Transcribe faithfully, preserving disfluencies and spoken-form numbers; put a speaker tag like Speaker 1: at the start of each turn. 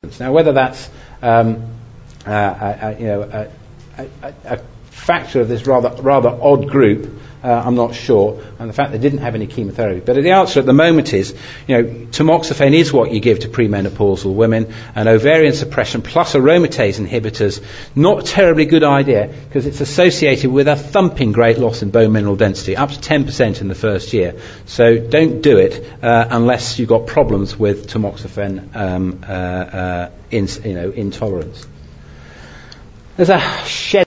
Speaker 1: Now, whether that's um, uh, uh, you know a, a, a factor of this rather rather odd group, uh, I'm not sure, and the fact they didn't have any chemotherapy. But the answer at the moment is, you know, tamoxifen is what you give to premenopausal women, and ovarian suppression plus aromatase inhibitors, not a terribly good idea because it's associated with a thumping great loss in bone mineral density, up to ten percent in the first year. So don't do it uh, unless you've got problems with tamoxifen um, uh, uh, in, you know, intolerance. There's a shed